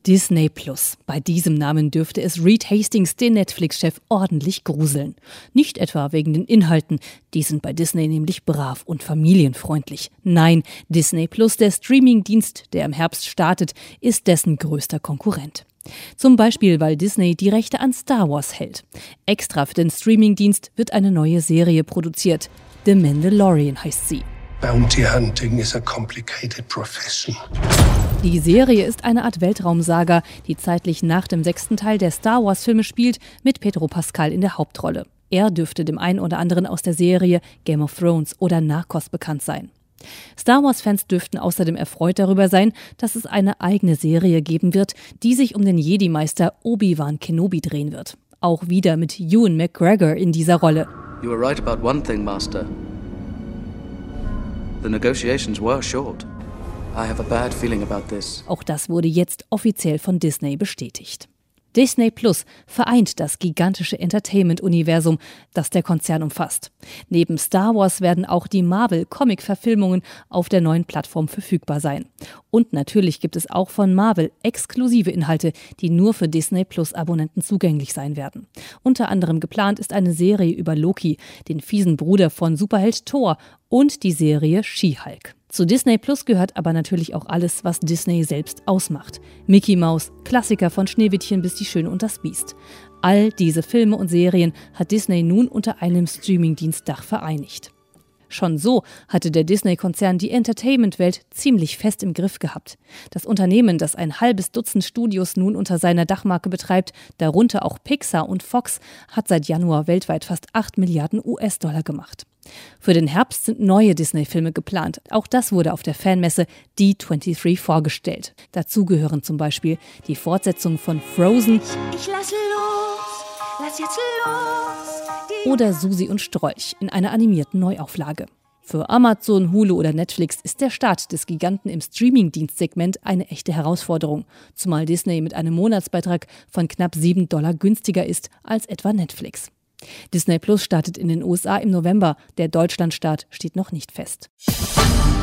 Disney Plus. Bei diesem Namen dürfte es Reed Hastings, den Netflix-Chef, ordentlich gruseln. Nicht etwa wegen den Inhalten, die sind bei Disney nämlich brav und familienfreundlich. Nein, Disney Plus, der Streamingdienst, der im Herbst startet, ist dessen größter Konkurrent. Zum Beispiel, weil Disney die Rechte an Star Wars hält. Extra für den Streamingdienst wird eine neue Serie produziert. The Mandalorian heißt sie. Bounty hunting is a complicated profession. Die Serie ist eine Art Weltraumsaga, die zeitlich nach dem 6. Teil der Star-Wars-Filme spielt, mit Pedro Pascal in der Hauptrolle. Er dürfte dem einen oder anderen aus der Serie Game of Thrones oder Narcos bekannt sein. Star-Wars-Fans dürften außerdem erfreut darüber sein, dass es eine eigene Serie geben wird, die sich um den Jedi-Meister Obi-Wan Kenobi drehen wird. Auch wieder mit Ewan McGregor in dieser Rolle. You were right about one thing, Master. The negotiations were short. I have a bad feeling about this. Auch das wurde jetzt offiziell von Disney bestätigt. Disney Plus vereint das gigantische Entertainment-Universum, das der Konzern umfasst. Neben Star Wars werden auch die Marvel-Comic-Verfilmungen auf der neuen Plattform verfügbar sein. Und natürlich gibt es auch von Marvel exklusive Inhalte, die nur für Disney Plus-Abonnenten zugänglich sein werden. Unter anderem geplant ist eine Serie über Loki, den fiesen Bruder von Superheld Thor, und die Serie She-Hulk. Zu Disney Plus gehört aber natürlich auch alles, was Disney selbst ausmacht. Mickey Mouse, Klassiker von Schneewittchen bis Die Schöne und das Biest. All diese Filme und Serien hat Disney nun unter einem Streamingdienstdach vereinigt. Schon so hatte der Disney-Konzern die Entertainment-Welt ziemlich fest im Griff gehabt. Das Unternehmen, das ein halbes Dutzend Studios nun unter seiner Dachmarke betreibt, darunter auch Pixar und Fox, hat seit Januar weltweit fast 8 Milliarden US-Dollar gemacht. Für den Herbst sind neue Disney-Filme geplant. Auch das wurde auf der Fanmesse D23 vorgestellt. Dazu gehören zum Beispiel die Fortsetzung von Frozen Ich lasse los, lass jetzt los. oder Susi und Strolch in einer animierten Neuauflage. Für Amazon, Hulu oder Netflix ist der Start des Giganten im Streaming-Dienstsegment eine echte Herausforderung, zumal Disney mit einem Monatsbeitrag von knapp $7 günstiger ist als etwa Netflix. Disney Plus startet in den USA im November, der Deutschlandstart steht noch nicht fest.